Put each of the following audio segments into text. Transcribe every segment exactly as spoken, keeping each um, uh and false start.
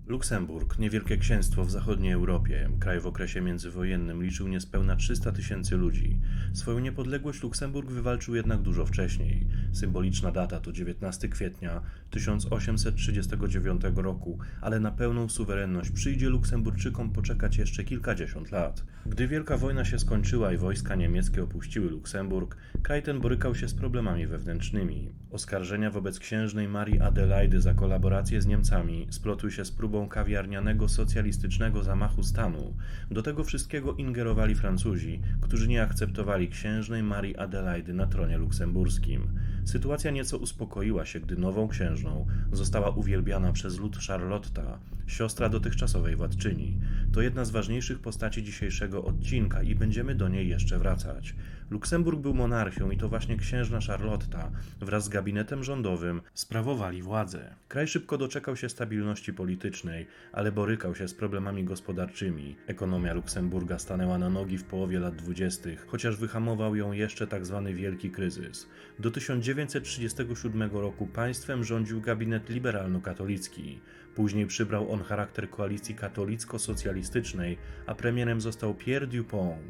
Luksemburg, niewielkie księstwo w zachodniej Europie, kraj w okresie międzywojennym, liczył niespełna trzysta tysięcy ludzi. Swoją niepodległość Luksemburg wywalczył jednak dużo wcześniej. Symboliczna data to dziewiętnastego kwietnia tysiąc osiemset trzydziestego dziewiątego roku, ale na pełną suwerenność przyjdzie Luksemburczykom poczekać jeszcze kilkadziesiąt lat. Gdy Wielka Wojna się skończyła i wojska niemieckie opuściły Luksemburg, kraj ten borykał się z problemami wewnętrznymi. Oskarżenia wobec księżnej Marii Adelaidy za kolaborację z Niemcami splotły się z próbą kawiarnianego socjalistycznego zamachu stanu. Do tego wszystkiego ingerowali Francuzi, którzy nie akceptowali księżnej Marii Adelaidy na tronie luksemburskim. Sytuacja nieco uspokoiła się, gdy nową księżną została uwielbiana przez lud Charlotta, siostra dotychczasowej władczyni. To jedna z ważniejszych postaci dzisiejszego odcinka i będziemy do niej jeszcze wracać. Luksemburg był monarchią i to właśnie księżna Charlotta wraz z gabinetem rządowym sprawowali władzę. Kraj szybko doczekał się stabilności politycznej, ale borykał się z problemami gospodarczymi. Ekonomia Luksemburga stanęła na nogi w połowie lat dwudziestych, chociaż wyhamował ją jeszcze tzw. wielki kryzys. Do tysiąc dziewięćset trzydziestego siódmego roku państwem rządził gabinet liberalno-katolicki. Później przybrał on charakter koalicji katolicko-socjalistycznej, a premierem został Pierre Dupont.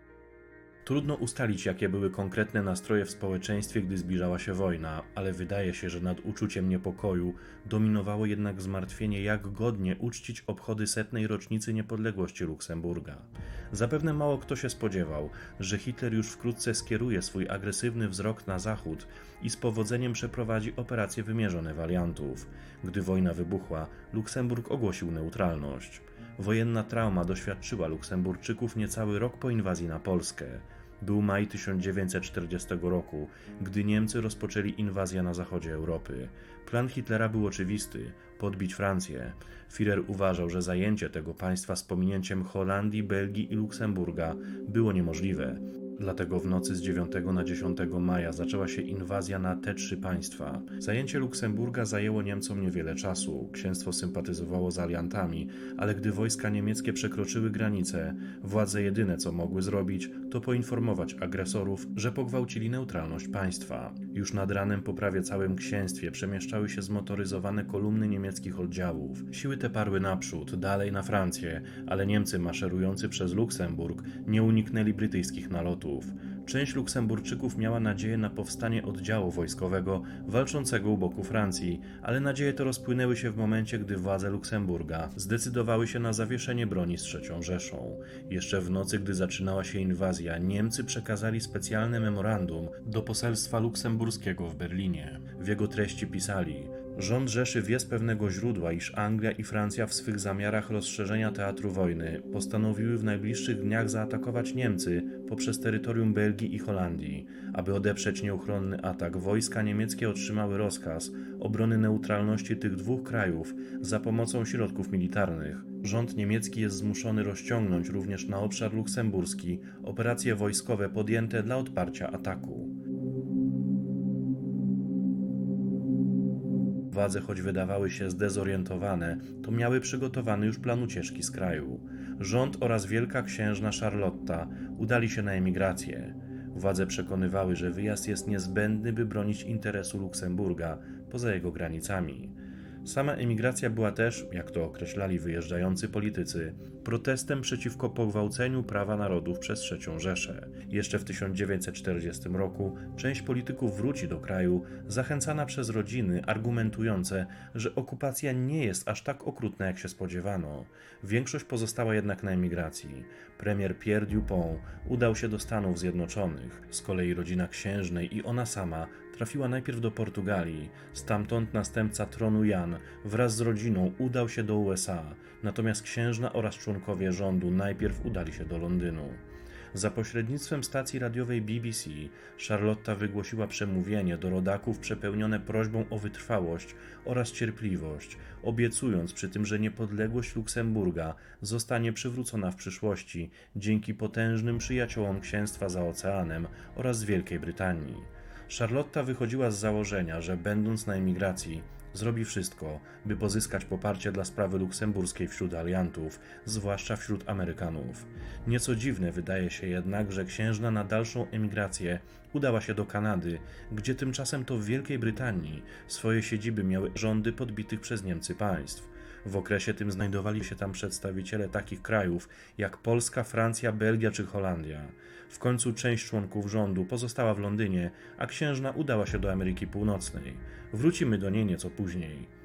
Trudno ustalić, jakie były konkretne nastroje w społeczeństwie, gdy zbliżała się wojna, ale wydaje się, że nad uczuciem niepokoju dominowało jednak zmartwienie, jak godnie uczcić obchody setnej rocznicy niepodległości Luksemburga. Zapewne mało kto się spodziewał, że Hitler już wkrótce skieruje swój agresywny wzrok na zachód i z powodzeniem przeprowadzi operacje wymierzone w aliantów. Gdy wojna wybuchła, Luksemburg ogłosił neutralność. Wojenna trauma doświadczyła Luksemburczyków niecały rok po inwazji na Polskę. Był maj tysiąc dziewięćset czterdziestego roku, gdy Niemcy rozpoczęli inwazję na zachodzie Europy. Plan Hitlera był oczywisty – podbić Francję. Führer uważał, że zajęcie tego państwa z pominięciem Holandii, Belgii i Luksemburga było niemożliwe. Dlatego w nocy z dziewiątego na dziesiątego maja zaczęła się inwazja na te trzy państwa. Zajęcie Luksemburga zajęło Niemcom niewiele czasu. Księstwo sympatyzowało z aliantami, ale gdy wojska niemieckie przekroczyły granicę, władze jedyne co mogły zrobić, to poinformować agresorów, że pogwałcili neutralność państwa. Już nad ranem po prawie całym księstwie przemieszczały się zmotoryzowane kolumny niemieckich oddziałów. Siły te parły naprzód, dalej na Francję, ale Niemcy maszerujący przez Luksemburg nie uniknęli brytyjskich nalotów. Część Luksemburczyków miała nadzieję na powstanie oddziału wojskowego walczącego u boku Francji, ale nadzieje te rozpłynęły się w momencie, gdy władze Luksemburga zdecydowały się na zawieszenie broni z trzecią Rzeszą. Jeszcze w nocy, gdy zaczynała się inwazja, Niemcy przekazali specjalne memorandum do poselstwa luksemburskiego w Berlinie. W jego treści pisali: rząd Rzeszy wie z pewnego źródła, iż Anglia i Francja w swych zamiarach rozszerzenia teatru wojny postanowiły w najbliższych dniach zaatakować Niemcy poprzez terytorium Belgii i Holandii. Aby odeprzeć nieuchronny atak, wojska niemieckie otrzymały rozkaz obrony neutralności tych dwóch krajów za pomocą środków militarnych. Rząd niemiecki jest zmuszony rozciągnąć również na obszar luksemburski operacje wojskowe podjęte dla odparcia ataku. Władze, choć wydawały się zdezorientowane, to miały przygotowany już plan ucieczki z kraju. Rząd oraz wielka księżna Charlotta udali się na emigrację. Władze przekonywały, że wyjazd jest niezbędny, by bronić interesu Luksemburga poza jego granicami. Sama emigracja była też, jak to określali wyjeżdżający politycy, protestem przeciwko pogwałceniu prawa narodów przez trzecią Rzeszę. Jeszcze w tysiąc dziewięćset czterdziestym roku część polityków wróci do kraju, zachęcana przez rodziny, argumentujące, że okupacja nie jest aż tak okrutna, jak się spodziewano. Większość pozostała jednak na emigracji. Premier Pierre Dupont udał się do Stanów Zjednoczonych. Z kolei rodzina księżnej i ona sama trafiła najpierw do Portugalii. Stamtąd następca tronu Jan wraz z rodziną udał się do U S A, natomiast księżna oraz członkowie rządu najpierw udali się do Londynu. Za pośrednictwem stacji radiowej B B C Charlotta wygłosiła przemówienie do rodaków przepełnione prośbą o wytrwałość oraz cierpliwość, obiecując przy tym, że niepodległość Luksemburga zostanie przywrócona w przyszłości dzięki potężnym przyjaciołom księstwa za oceanem oraz Wielkiej Brytanii. Charlotta wychodziła z założenia, że będąc na emigracji zrobi wszystko, by pozyskać poparcie dla sprawy luksemburskiej wśród aliantów, zwłaszcza wśród Amerykanów. Nieco dziwne wydaje się jednak, że księżna na dalszą emigrację udała się do Kanady, gdzie tymczasem to w Wielkiej Brytanii swoje siedziby miały rządy podbitych przez Niemcy państw. W okresie tym znajdowali się tam przedstawiciele takich krajów jak Polska, Francja, Belgia czy Holandia. W końcu część członków rządu pozostała w Londynie, a księżna udała się do Ameryki Północnej. Wrócimy do niej nieco później.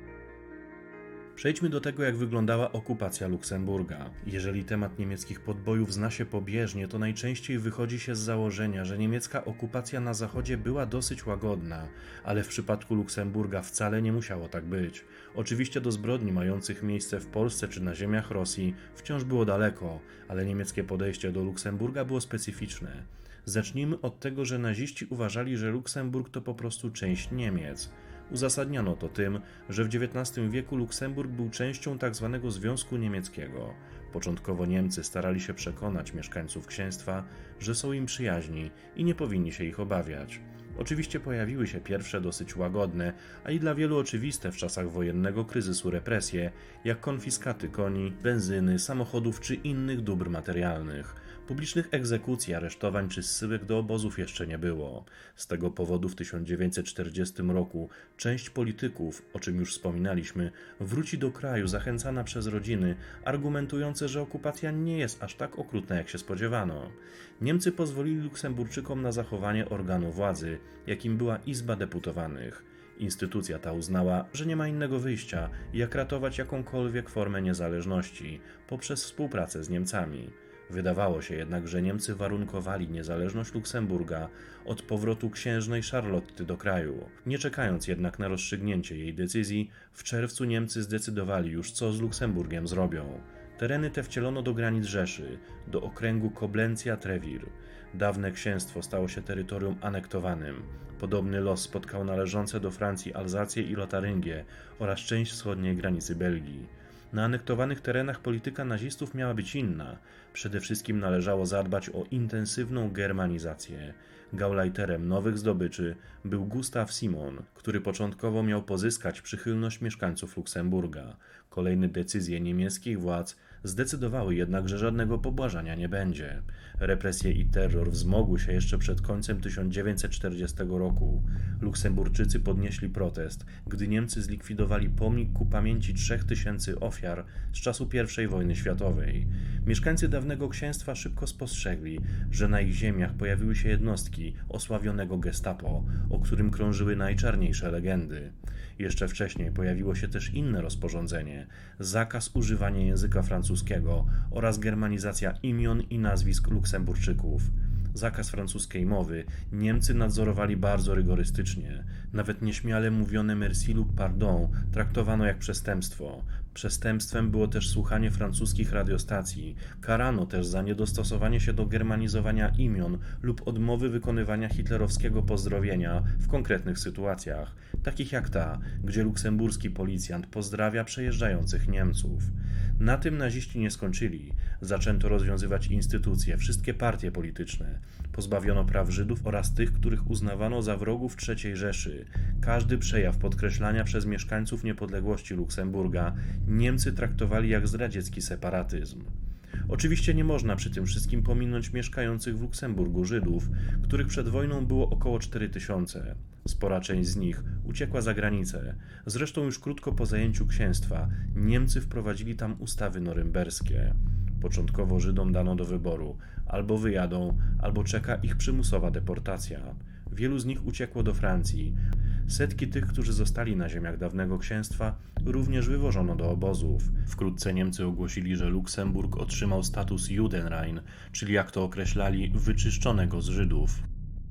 Przejdźmy do tego, jak wyglądała okupacja Luksemburga. Jeżeli temat niemieckich podbojów zna się pobieżnie, to najczęściej wychodzi się z założenia, że niemiecka okupacja na zachodzie była dosyć łagodna, ale w przypadku Luksemburga wcale nie musiało tak być. Oczywiście do zbrodni mających miejsce w Polsce czy na ziemiach Rosji wciąż było daleko, ale niemieckie podejście do Luksemburga było specyficzne. Zacznijmy od tego, że naziści uważali, że Luksemburg to po prostu część Niemiec. Uzasadniano to tym, że w dziewiętnastym wieku Luksemburg był częścią tzw. Związku Niemieckiego. Początkowo Niemcy starali się przekonać mieszkańców księstwa, że są im przyjaźni i nie powinni się ich obawiać. Oczywiście pojawiły się pierwsze dosyć łagodne, a i dla wielu oczywiste w czasach wojennego kryzysu represje, jak konfiskaty koni, benzyny, samochodów czy innych dóbr materialnych. Publicznych egzekucji, aresztowań czy zsyłek do obozów jeszcze nie było. Z tego powodu w tysiąc dziewięćset czterdziestym roku część polityków, o czym już wspominaliśmy, wróci do kraju zachęcana przez rodziny, argumentujące, że okupacja nie jest aż tak okrutna, jak się spodziewano. Niemcy pozwolili Luksemburczykom na zachowanie organu władzy, jakim była Izba Deputowanych. Instytucja ta uznała, że nie ma innego wyjścia, jak ratować jakąkolwiek formę niezależności poprzez współpracę z Niemcami. Wydawało się jednak, że Niemcy warunkowali niezależność Luksemburga od powrotu księżnej Charlotty do kraju. Nie czekając jednak na rozstrzygnięcie jej decyzji, w czerwcu Niemcy zdecydowali już, co z Luksemburgiem zrobią. Tereny te wcielono do granic Rzeszy, do okręgu Koblencja-Trewir. Dawne księstwo stało się terytorium anektowanym. Podobny los spotkał należące do Francji Alzację i Lotaryngię oraz część wschodniej granicy Belgii. Na anektowanych terenach polityka nazistów miała być inna. Przede wszystkim należało zadbać o intensywną germanizację. Gauleiterem nowych zdobyczy był Gustav Simon, który początkowo miał pozyskać przychylność mieszkańców Luksemburga. Kolejne decyzje niemieckich władz zdecydowały jednak, że żadnego pobłażania nie będzie. Represje i terror wzmogły się jeszcze przed końcem tysiąc dziewięćset czterdziestego roku. Luksemburczycy podnieśli protest, gdy Niemcy zlikwidowali pomnik ku pamięci trzech tysięcy ofiar z czasu pierwszej wojny światowej. Mieszkańcy dawnego księstwa szybko spostrzegli, że na ich ziemiach pojawiły się jednostki osławionego gestapo, o którym krążyły najczarniejsze legendy. Jeszcze wcześniej pojawiło się też inne rozporządzenie – zakaz używania języka francuskiego oraz germanizacja imion i nazwisk Luksemburczyków. Zakaz francuskiej mowy Niemcy nadzorowali bardzo rygorystycznie. Nawet nieśmiale mówione merci lub pardon traktowano jak przestępstwo. Przestępstwem było też słuchanie francuskich radiostacji. Karano też za niedostosowanie się do germanizowania imion lub odmowy wykonywania hitlerowskiego pozdrowienia w konkretnych sytuacjach, takich jak ta, gdzie luksemburski policjant pozdrawia przejeżdżających Niemców. Na tym naziści nie skończyli. Zaczęto rozwiązywać instytucje, wszystkie partie polityczne. Pozbawiono praw Żydów oraz tych, których uznawano za wrogów trzeciej Rzeszy. Każdy przejaw podkreślania przez mieszkańców niepodległości Luksemburga Niemcy traktowali jak zdradziecki separatyzm. Oczywiście nie można przy tym wszystkim pominąć mieszkających w Luksemburgu Żydów, których przed wojną było około cztery tysiące. Spora część z nich uciekła za granicę. Zresztą już krótko po zajęciu księstwa Niemcy wprowadzili tam ustawy norymberskie. Początkowo Żydom dano do wyboru: albo wyjadą, albo czeka ich przymusowa deportacja. Wielu z nich uciekło do Francji. Setki tych, którzy zostali na ziemiach dawnego księstwa, również wywożono do obozów. Wkrótce Niemcy ogłosili, że Luksemburg otrzymał status Judenrein, czyli jak to określali, wyczyszczonego z Żydów.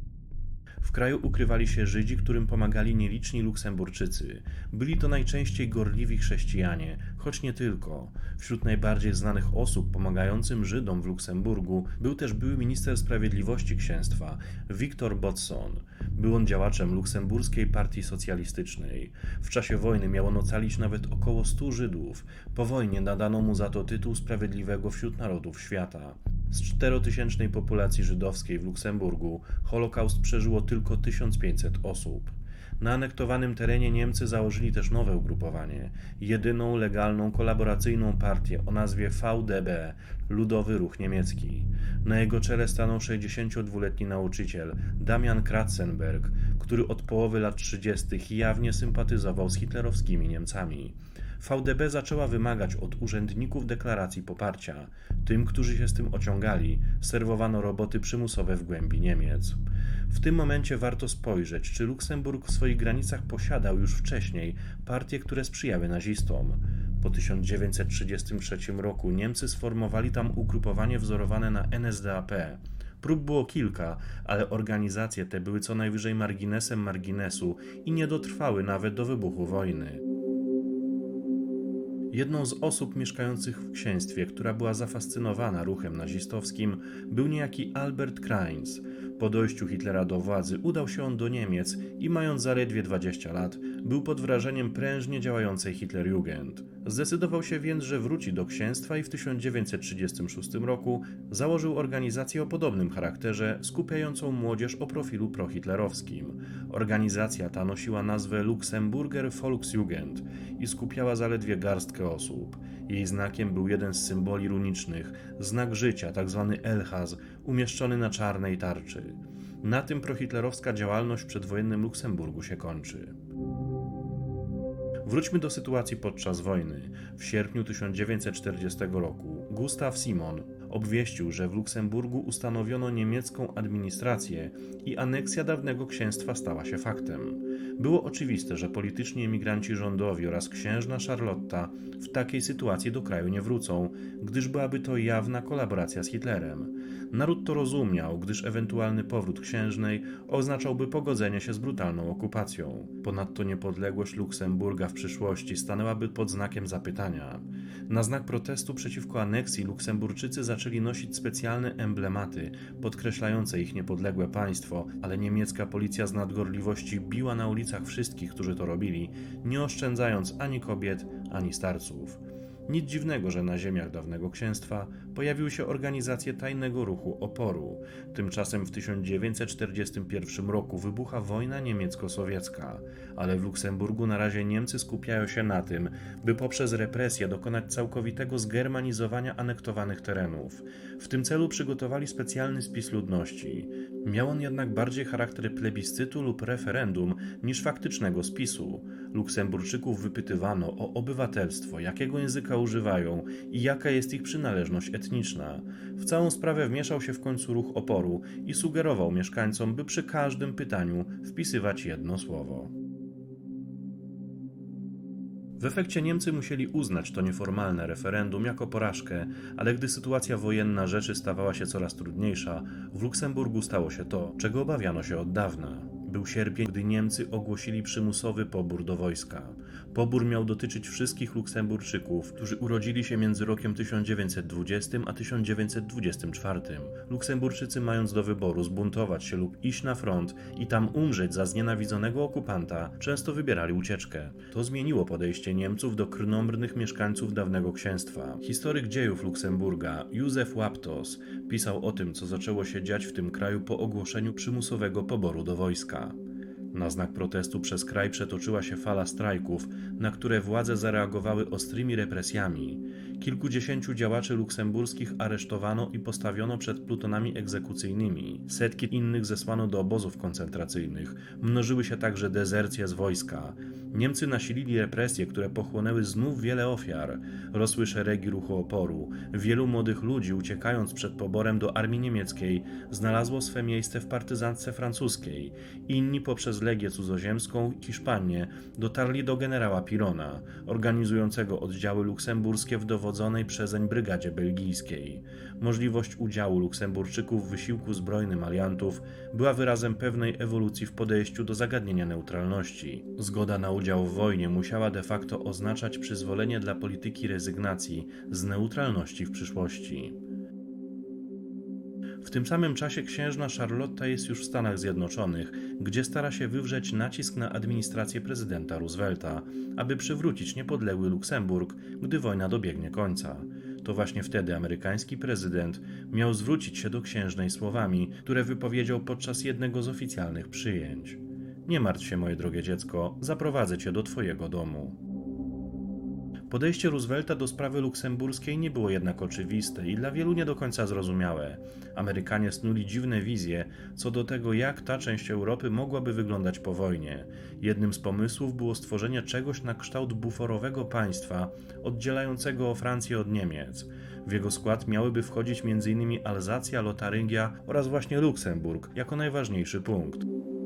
W kraju ukrywali się Żydzi, którym pomagali nieliczni Luksemburczycy. Byli to najczęściej gorliwi chrześcijanie, choć nie tylko. Wśród najbardziej znanych osób pomagającym Żydom w Luksemburgu był też były minister sprawiedliwości księstwa, Victor Botson. Był on działaczem luksemburskiej partii socjalistycznej. W czasie wojny miał on ocalić nawet około stu Żydów. Po wojnie nadano mu za to tytuł Sprawiedliwego wśród Narodów Świata. Z czterotysięcznej populacji żydowskiej w Luksemburgu Holokaust przeżyło tylko tysiąc pięćset osób. Na anektowanym terenie Niemcy założyli też nowe ugrupowanie, jedyną legalną kolaboracyjną partię o nazwie V D B, Ludowy Ruch Niemiecki. Na jego czele stanął sześćdziesięciodwuletni nauczyciel Damian Kratzenberg, który od połowy lat trzydziestych jawnie sympatyzował z hitlerowskimi Niemcami. V D B zaczęła wymagać od urzędników deklaracji poparcia. Tym, którzy się z tym ociągali, serwowano roboty przymusowe w głębi Niemiec. W tym momencie warto spojrzeć, czy Luksemburg w swoich granicach posiadał już wcześniej partie, które sprzyjały nazistom. Po tysiąc dziewięćset trzydziestym trzecim roku Niemcy sformowali tam ugrupowanie wzorowane na N S D A P. Prób było kilka, ale organizacje te były co najwyżej marginesem marginesu i nie dotrwały nawet do wybuchu wojny. Jedną z osób mieszkających w księstwie, która była zafascynowana ruchem nazistowskim, był niejaki Albert Kreins. Po dojściu Hitlera do władzy udał się on do Niemiec i mając zaledwie dwadzieścia lat, był pod wrażeniem prężnie działającej Hitlerjugend. Zdecydował się więc, że wróci do księstwa i w tysiąc dziewięćset trzydziestym szóstym roku założył organizację o podobnym charakterze, skupiającą młodzież o profilu prohitlerowskim. Organizacja ta nosiła nazwę Luxemburger Volksjugend i skupiała zaledwie garstkę osób. Jej znakiem był jeden z symboli runicznych, znak życia, tzw. Elchaz, umieszczony na czarnej tarczy. Na tym prohitlerowska działalność w przedwojennym Luksemburgu się kończy. Wróćmy do sytuacji podczas wojny. W sierpniu tysiąc dziewięćset czterdziestego roku Gustav Simon obwieścił, że w Luksemburgu ustanowiono niemiecką administrację i aneksja dawnego księstwa stała się faktem. Było oczywiste, że polityczni emigranci rządowi oraz księżna Charlotta w takiej sytuacji do kraju nie wrócą, gdyż byłaby to jawna kolaboracja z Hitlerem. Naród to rozumiał, gdyż ewentualny powrót księżnej oznaczałby pogodzenie się z brutalną okupacją. Ponadto niepodległość Luksemburga w przyszłości stanęłaby pod znakiem zapytania. Na znak protestu przeciwko aneksji Luksemburczycy zaczęli nosić specjalne emblematy podkreślające ich niepodległe państwo, ale niemiecka policja z nadgorliwości biła na ulicach wszystkich, którzy to robili, nie oszczędzając ani kobiet, ani starców. Nic dziwnego, że na ziemiach dawnego księstwa pojawiły się organizacje tajnego ruchu oporu. Tymczasem w tysiąc dziewięćset czterdziestym pierwszym roku wybucha wojna niemiecko-sowiecka, ale w Luksemburgu na razie Niemcy skupiają się na tym, by poprzez represje dokonać całkowitego zgermanizowania anektowanych terenów. W tym celu przygotowali specjalny spis ludności. Miał on jednak bardziej charakter plebiscytu lub referendum niż faktycznego spisu. Luksemburczyków wypytywano o obywatelstwo, jakiego języka używają i jaka jest ich przynależność etniczna. W całą sprawę wmieszał się w końcu ruch oporu i sugerował mieszkańcom, by przy każdym pytaniu wpisywać jedno słowo. W efekcie Niemcy musieli uznać to nieformalne referendum jako porażkę, ale gdy sytuacja wojenna rzeczy stawała się coraz trudniejsza, w Luksemburgu stało się to, czego obawiano się od dawna. Był sierpień, gdy Niemcy ogłosili przymusowy pobór do wojska. Pobór miał dotyczyć wszystkich Luksemburczyków, którzy urodzili się między rokiem tysiąc dziewięćset dwudziestym a tysiąc dziewięćset dwudziestym czwartym. Luksemburczycy, mając do wyboru zbuntować się lub iść na front i tam umrzeć za znienawidzonego okupanta, często wybierali ucieczkę. To zmieniło podejście Niemców do krnąbrnych mieszkańców dawnego księstwa. Historyk dziejów Luksemburga, Józef Łaptos, pisał o tym, co zaczęło się dziać w tym kraju po ogłoszeniu przymusowego poboru do wojska. Na znak protestu przez kraj przetoczyła się fala strajków, na które władze zareagowały ostrymi represjami. Kilkudziesięciu działaczy luksemburskich aresztowano i postawiono przed plutonami egzekucyjnymi. Setki innych zesłano do obozów koncentracyjnych. Mnożyły się także dezercje z wojska. Niemcy nasilili represje, które pochłonęły znów wiele ofiar. Rosły szeregi ruchu oporu. Wielu młodych ludzi, uciekając przed poborem do armii niemieckiej, znalazło swe miejsce w partyzantce francuskiej. Inni poprzez Legię Cudzoziemską i Hiszpanię dotarli do generała Pirona, organizującego oddziały luksemburskie w dowodzonej przezeń brygadzie belgijskiej. Możliwość udziału Luksemburczyków w wysiłku zbrojnym aliantów była wyrazem pewnej ewolucji w podejściu do zagadnienia neutralności. Zgoda na udział w wojnie musiała de facto oznaczać przyzwolenie dla polityki rezygnacji z neutralności w przyszłości. W tym samym czasie księżna Charlotta jest już w Stanach Zjednoczonych, gdzie stara się wywrzeć nacisk na administrację prezydenta Roosevelta, aby przywrócić niepodległy Luksemburg, gdy wojna dobiegnie końca. To właśnie wtedy amerykański prezydent miał zwrócić się do księżnej słowami, które wypowiedział podczas jednego z oficjalnych przyjęć. Nie martw się, moje drogie dziecko, zaprowadzę cię do twojego domu. Podejście Roosevelta do sprawy luksemburskiej nie było jednak oczywiste i dla wielu nie do końca zrozumiałe. Amerykanie snuli dziwne wizje co do tego, jak ta część Europy mogłaby wyglądać po wojnie. Jednym z pomysłów było stworzenie czegoś na kształt buforowego państwa oddzielającego Francję od Niemiec. W jego skład miałyby wchodzić między innymi Alzacja, Lotaryngia oraz właśnie Luksemburg jako najważniejszy punkt.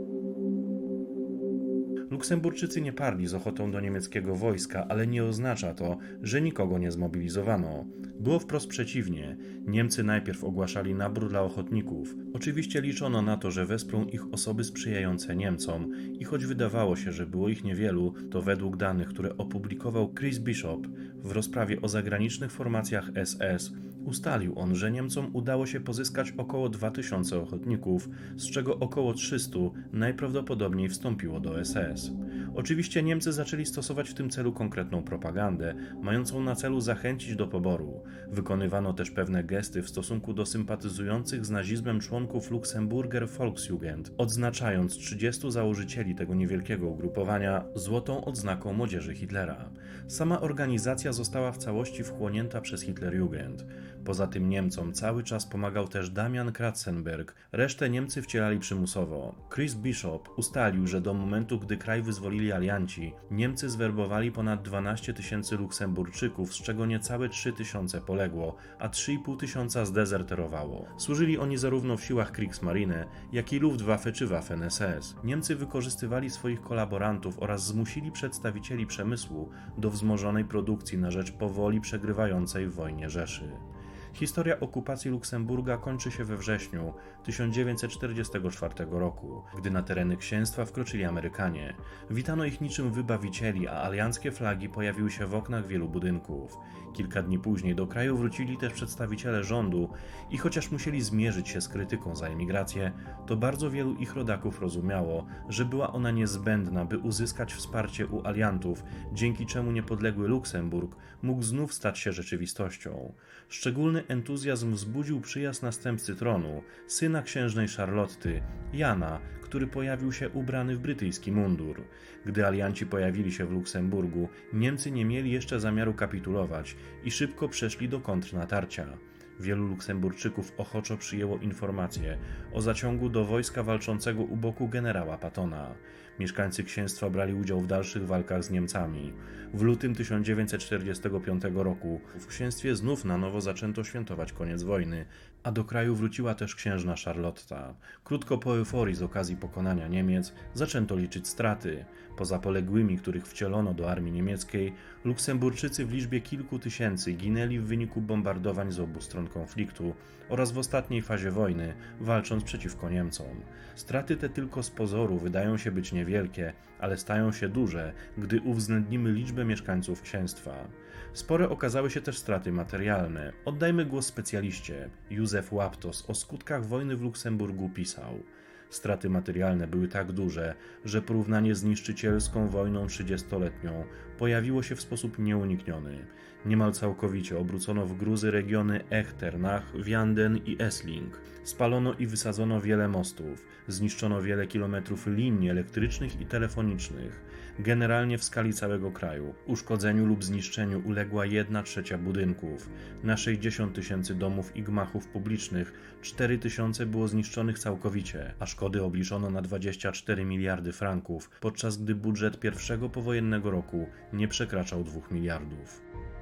Luksemburczycy nie parli z ochotą do niemieckiego wojska, ale nie oznacza to, że nikogo nie zmobilizowano. Było wprost przeciwnie. Niemcy najpierw ogłaszali nabór dla ochotników. Oczywiście liczono na to, że wesprą ich osoby sprzyjające Niemcom i choć wydawało się, że było ich niewielu, to według danych, które opublikował Chris Bishop w rozprawie o zagranicznych formacjach S S, ustalił on, że Niemcom udało się pozyskać około dwa tysiące ochotników, z czego około trzysta najprawdopodobniej wstąpiło do S S. Oczywiście Niemcy zaczęli stosować w tym celu konkretną propagandę, mającą na celu zachęcić do poboru. Wykonywano też pewne gesty w stosunku do sympatyzujących z nazizmem członków Luxemburger Volksjugend, odznaczając trzydziestu założycieli tego niewielkiego ugrupowania złotą odznaką młodzieży Hitlera. Sama organizacja została w całości wchłonięta przez Hitlerjugend. Poza tym Niemcom cały czas pomagał też Damian Kratzenberg, resztę Niemcy wcielali przymusowo. Chris Bishop ustalił, że do momentu, gdy kraj wyzwolili alianci, Niemcy zwerbowali ponad dwanaście tysięcy Luksemburczyków, z czego niecałe trzy tysiące poległo, a trzy i pół tysiąca zdezerterowało. Służyli oni zarówno w siłach Kriegsmarine, jak i Luftwaffe czy Waffen S S. Niemcy wykorzystywali swoich kolaborantów oraz zmusili przedstawicieli przemysłu do wzmożonej produkcji na rzecz powoli przegrywającej w wojnie Rzeszy. Historia okupacji Luksemburga kończy się we wrześniu tysiąc dziewięćset czterdziestego czwartego roku, gdy na tereny księstwa wkroczyli Amerykanie. Witano ich niczym wybawicieli, a alianckie flagi pojawiły się w oknach wielu budynków. Kilka dni później do kraju wrócili też przedstawiciele rządu i chociaż musieli zmierzyć się z krytyką za emigrację, to bardzo wielu ich rodaków rozumiało, że była ona niezbędna, by uzyskać wsparcie u aliantów, dzięki czemu niepodległy Luksemburg mógł znów stać się rzeczywistością. Szczególny entuzjazm wzbudził przyjazd następcy tronu, syna księżnej Charlotty, Jana, który pojawił się ubrany w brytyjski mundur. Gdy alianci pojawili się w Luksemburgu, Niemcy nie mieli jeszcze zamiaru kapitulować i szybko przeszli do kontrnatarcia. Wielu Luksemburczyków ochoczo przyjęło informację o zaciągu do wojska walczącego u boku generała Pattona. Mieszkańcy księstwa brali udział w dalszych walkach z Niemcami. W lutym tysiąc dziewięćset czterdziestego piątego roku w księstwie znów na nowo zaczęto świętować koniec wojny, a do kraju wróciła też księżna Charlotta. Krótko po euforii z okazji pokonania Niemiec zaczęto liczyć straty. Poza poległymi, których wcielono do armii niemieckiej, Luksemburczycy w liczbie kilku tysięcy ginęli w wyniku bombardowań z obu stron konfliktu oraz w ostatniej fazie wojny, walcząc przeciwko Niemcom. Straty te tylko z pozoru wydają się być niewielkie, ale stają się duże, gdy uwzględnimy liczbę mieszkańców księstwa. Spore okazały się też straty materialne. Oddajmy głos specjaliście. Józef Łaptos o skutkach wojny w Luksemburgu pisał: straty materialne były tak duże, że porównanie z niszczycielską wojną trzydziestoletnią pojawiło się w sposób nieunikniony. Niemal całkowicie obrócono w gruzy regiony Echternach, Vianden i Essling. Spalono i wysadzono wiele mostów, zniszczono wiele kilometrów linii elektrycznych i telefonicznych. Generalnie w skali całego kraju uszkodzeniu lub zniszczeniu uległa jedna trzecia budynków. Na sześćdziesiąt tysięcy domów i gmachów publicznych cztery tysiące było zniszczonych całkowicie, a szkody obliczono na dwadzieścia cztery miliardy franków, podczas gdy budżet pierwszego powojennego roku nie przekraczał dwóch miliardów.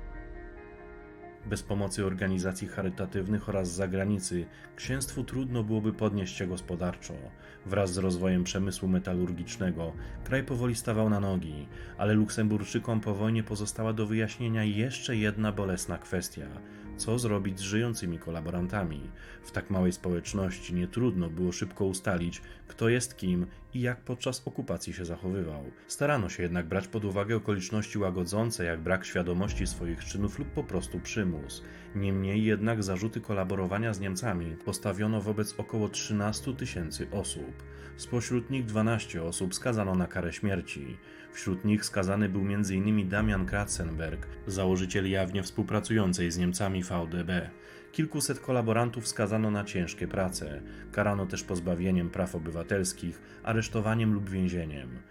Bez pomocy organizacji charytatywnych oraz z zagranicy księstwu trudno byłoby podnieść się gospodarczo. Wraz z rozwojem przemysłu metalurgicznego kraj powoli stawał na nogi, ale Luksemburczykom po wojnie pozostała do wyjaśnienia jeszcze jedna bolesna kwestia: co zrobić z żyjącymi kolaborantami. W tak małej społeczności nie trudno było szybko ustalić, kto jest kim i jak podczas okupacji się zachowywał. Starano się jednak brać pod uwagę okoliczności łagodzące, jak brak świadomości swoich czynów lub po prostu przymus. Niemniej jednak zarzuty kolaborowania z Niemcami postawiono wobec około trzynastu tysięcy osób. Spośród nich dwanaście osób skazano na karę śmierci. Wśród nich skazany był między innymi Damian Kratzenberg, założyciel jawnie współpracującej z Niemcami V D B. Kilkuset kolaborantów skazano na ciężkie prace. Karano też pozbawieniem praw obywatelskich, aresztowaniem lub więzieniem.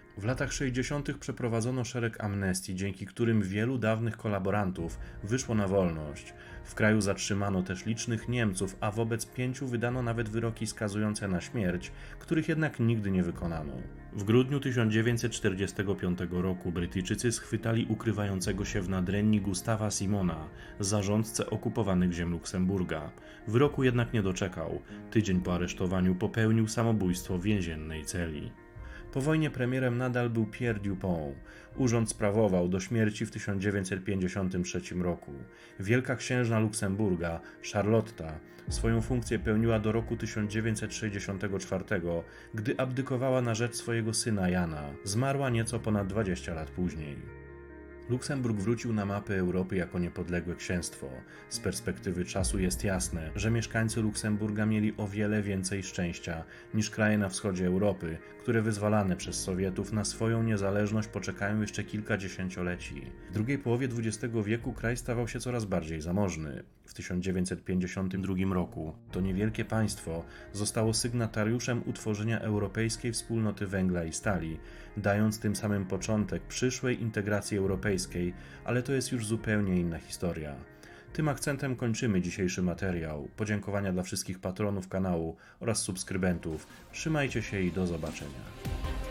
W latach sześćdziesiątych przeprowadzono szereg amnestii, dzięki którym wielu dawnych kolaborantów wyszło na wolność. W kraju zatrzymano też licznych Niemców, a wobec pięciu wydano nawet wyroki skazujące na śmierć, których jednak nigdy nie wykonano. W grudniu tysiąc dziewięćset czterdziestego piątego roku Brytyjczycy schwytali ukrywającego się w Nadrenii Gustawa Simona, zarządcę okupowanych ziem Luksemburga. Wyroku jednak nie doczekał. Tydzień po aresztowaniu popełnił samobójstwo w więziennej celi. Po wojnie premierem nadal był Pierre Dupont. Urząd sprawował do śmierci w tysiąc dziewięćset pięćdziesiątym trzecim roku. Wielka księżna Luksemburga, Charlotta, swoją funkcję pełniła do roku tysiąc dziewięćset sześćdziesiątego czwartego, gdy abdykowała na rzecz swojego syna Jana. Zmarła nieco ponad dwadzieścia lat później. Luksemburg wrócił na mapę Europy jako niepodległe księstwo. Z perspektywy czasu jest jasne, że mieszkańcy Luksemburga mieli o wiele więcej szczęścia niż kraje na wschodzie Europy, które wyzwalane przez Sowietów na swoją niezależność poczekają jeszcze kilka dziesięcioleci. W drugiej połowie dwudziestego wieku kraj stawał się coraz bardziej zamożny. W tysiąc dziewięćset pięćdziesiątym drugim roku to niewielkie państwo zostało sygnatariuszem utworzenia Europejskiej Wspólnoty Węgla i Stali, dając tym samym początek przyszłej integracji europejskiej, ale to jest już zupełnie inna historia. Tym akcentem kończymy dzisiejszy materiał. Podziękowania dla wszystkich patronów kanału oraz subskrybentów. Trzymajcie się i do zobaczenia.